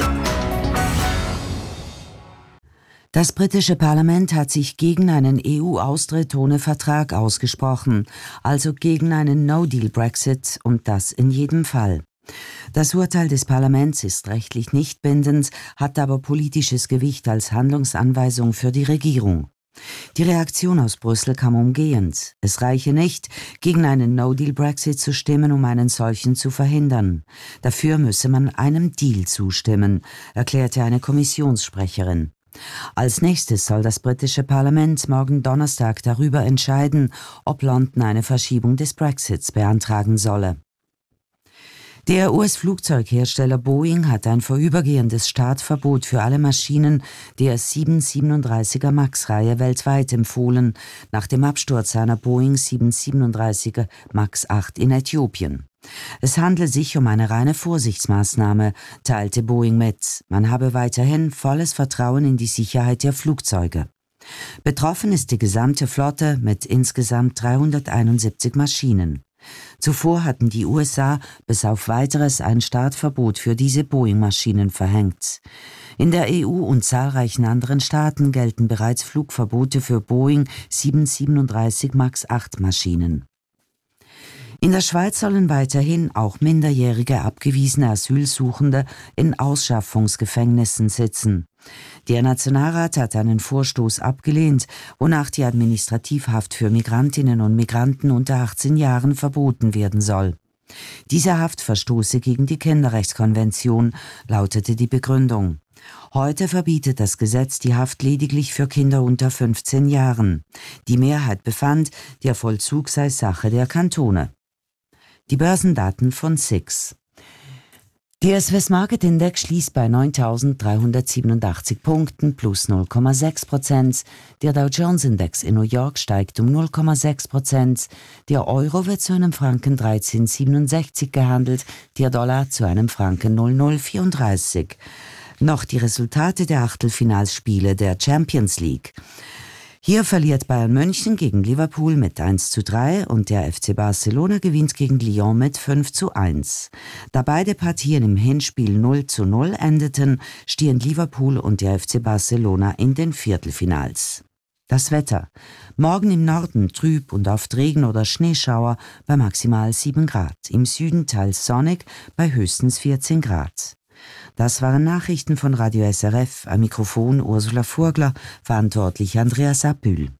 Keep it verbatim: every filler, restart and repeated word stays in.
Das britische Parlament hat sich gegen einen E U-Austritt ohne Vertrag ausgesprochen, also gegen einen No-Deal-Brexit, und das in jedem Fall. Das Urteil des Parlaments ist rechtlich nicht bindend, hat aber politisches Gewicht als Handlungsanweisung für die Regierung. Die Reaktion aus Brüssel kam umgehend. Es reiche nicht, gegen einen No-Deal-Brexit zu stimmen, um einen solchen zu verhindern. Dafür müsse man einem Deal zustimmen, erklärte eine Kommissionssprecherin. Als nächstes soll das britische Parlament morgen Donnerstag darüber entscheiden, ob London eine Verschiebung des Brexits beantragen solle. Der U S-Flugzeughersteller Boeing hat ein vorübergehendes Startverbot für alle Maschinen der sieben siebenunddreißiger Max-Reihe weltweit empfohlen, nach dem Absturz einer Boeing sieben siebenunddreißiger Max acht in Äthiopien. Es handle sich um eine reine Vorsichtsmaßnahme, teilte Boeing mit. Man habe weiterhin volles Vertrauen in die Sicherheit der Flugzeuge. Betroffen ist die gesamte Flotte mit insgesamt dreihunderteinundsiebzig Maschinen. Zuvor hatten die U S A bis auf Weiteres ein Startverbot für diese Boeing-Maschinen verhängt. In der E U und zahlreichen anderen Staaten gelten bereits Flugverbote für Boeing sieben siebenunddreißig Max acht Maschinen. In der Schweiz sollen weiterhin auch minderjährige abgewiesene Asylsuchende in Ausschaffungsgefängnissen sitzen. Der Nationalrat hat einen Vorstoß abgelehnt, wonach die Administrativhaft für Migrantinnen und Migranten unter achtzehn Jahren verboten werden soll. Diese Haft verstoße gegen die Kinderrechtskonvention, lautete die Begründung. Heute verbietet das Gesetz die Haft lediglich für Kinder unter fünfzehn Jahren. Die Mehrheit befand, der Vollzug sei Sache der Kantone. Die Börsendaten von S I X. Der Swiss Market Index schließt bei neuntausenddreihundertsiebenundachtzig Punkten plus null Komma sechs Prozent. Der Dow Jones Index in New York steigt um null Komma sechs Prozent. Der Euro wird zu einem Franken dreizehn Komma siebenundsechzig gehandelt, der Dollar zu einem Franken null Komma null vierunddreißig. Noch die Resultate der Achtelfinalspiele der Champions League. Hier verliert Bayern München gegen Liverpool mit eins zu drei und der F C Barcelona gewinnt gegen Lyon mit fünf zu eins. Da beide Partien im Hinspiel null zu null endeten, stehen Liverpool und der F C Barcelona in den Viertelfinals. Das Wetter. Morgen im Norden trüb und oft Regen oder Schneeschauer bei maximal sieben Grad. Im Süden teils sonnig bei höchstens vierzehn Grad. Das waren Nachrichten von Radio S R F, am Mikrofon Ursula Furgler, verantwortlich Andreas Abühl.